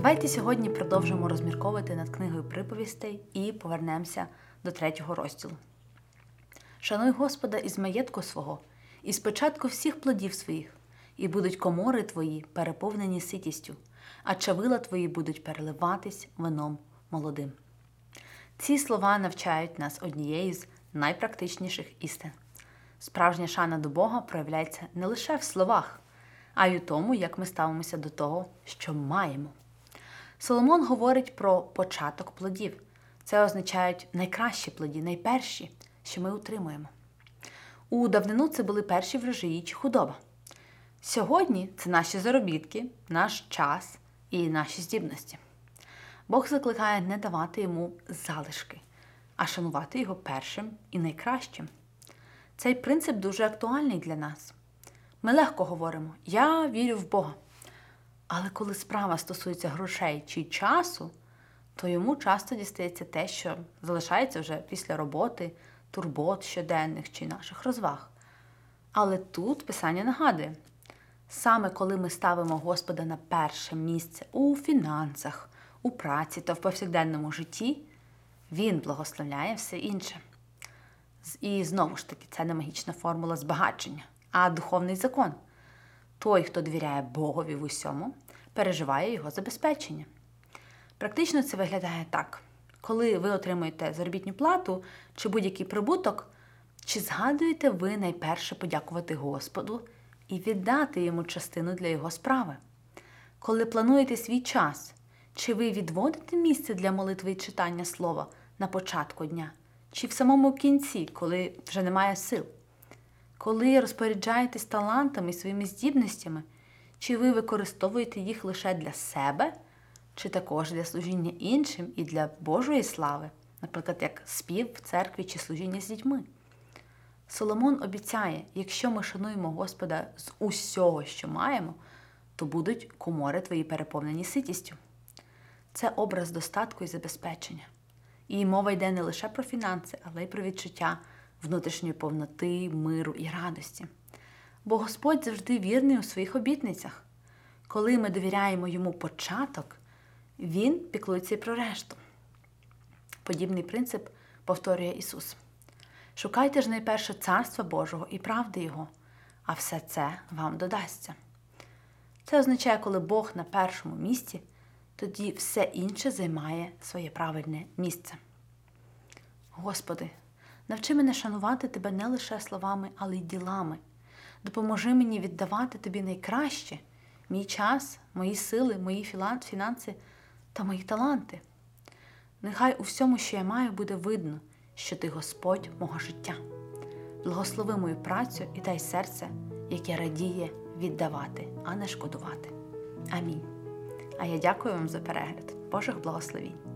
Давайте сьогодні продовжимо розмірковувати над книгою приповістей і повернемося до 3 розділу. «Шануй Господа із маєтку свого, і з початку всіх плодів своїх, і будуть комори твої переповнені ситістю, а чавила твої будуть переливатись вином молодим». Ці слова навчають нас однієї з найпрактичніших істин. Справжня шана до Бога проявляється не лише в словах, а й у тому, як ми ставимося до того, що маємо. Соломон говорить про початок плодів. Це означають найкращі плоді, найперші, що ми утримуємо. У давнину це були перші врожаї чи худоба. Сьогодні це наші заробітки, наш час і наші здібності. Бог закликає не давати йому залишки, а шанувати його першим і найкращим. Цей принцип дуже актуальний для нас. Ми легко говоримо «я вірю в Бога». Але коли справа стосується грошей чи часу, то йому часто дістається те, що залишається вже після роботи, турбот щоденних чи наших розваг. Але тут Писання нагадує, саме коли ми ставимо Господа на перше місце у фінансах, у праці та в повсякденному житті, Він благословляє все інше. І знову ж таки, це не магічна формула збагачення, а духовний закон. Той, хто довіряє Богові в усьому, переживає його забезпечення. Практично це виглядає так. Коли ви отримуєте заробітну плату чи будь-який прибуток, чи згадуєте ви найперше подякувати Господу і віддати йому частину для його справи? Коли плануєте свій час, чи ви відводите місце для молитви і читання слова на початку дня, чи в самому кінці, коли вже немає сил? Коли розпоряджаєтесь талантами і своїми здібностями, чи ви використовуєте їх лише для себе, чи також для служіння іншим і для Божої слави, наприклад, як спів в церкві чи служіння з дітьми? Соломон обіцяє, якщо ми шануємо Господа з усього, що маємо, то будуть комори твої переповнені ситістю. Це образ достатку і забезпечення. І мова йде не лише про фінанси, але й про відчуття внутрішньої повноти, миру і радості. Бо Господь завжди вірний у своїх обітницях. Коли ми довіряємо Йому початок, Він піклується і про решту. Подібний принцип повторює Ісус. Шукайте ж найперше Царства Божого і правди Його, а все це вам додасться. Це означає, коли Бог на першому місці, тоді все інше займає своє правильне місце. Господи, навчи мене шанувати Тебе не лише словами, але й ділами. Допоможи мені віддавати Тобі найкраще – мій час, мої сили, мої фінанси та мої таланти. Нехай у всьому, що я маю, буде видно, що Ти Господь мого життя. Благослови мою працю і дай серце, яке радіє віддавати, а не шкодувати. Амінь. А я дякую вам за перегляд. Божих благословінь.